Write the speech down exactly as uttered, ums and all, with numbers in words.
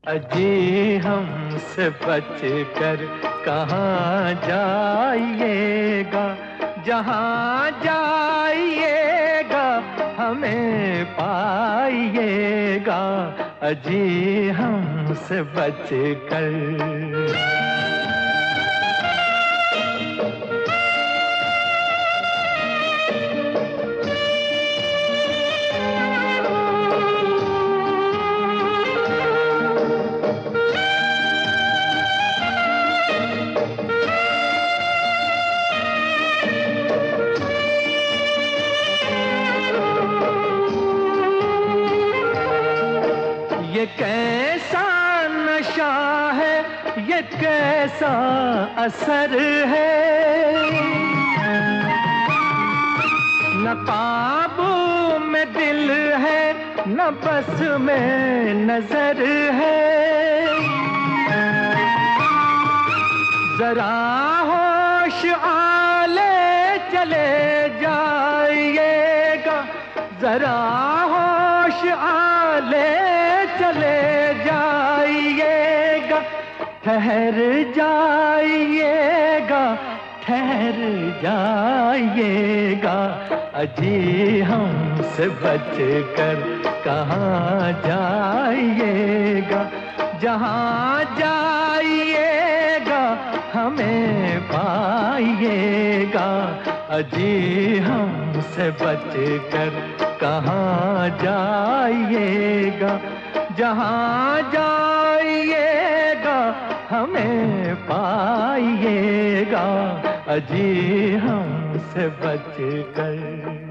अजी हमसे बच कर कहाँ जाइएगा, जहाँ जाइएगा हमें पाइएगा। अजी हमसे बच कर। ये कैसा नशा है, ये कैसा असर है, न काबू में दिल है न बस में नजर है। जरा होश आले चले जाइएगा, जरा होश आले चले जाइएगा, ठहर जाइएगा ठहर जाइएगा। अजी हमसे बच कर कहाँ जाइएगा, जहाँ जाइएगा हमें पाइएगा। अजी हमसे बच कर कहाँ जाइएगा, जहाँ जाइएगा हमें पाइएगा। अजी हमसे बच कर।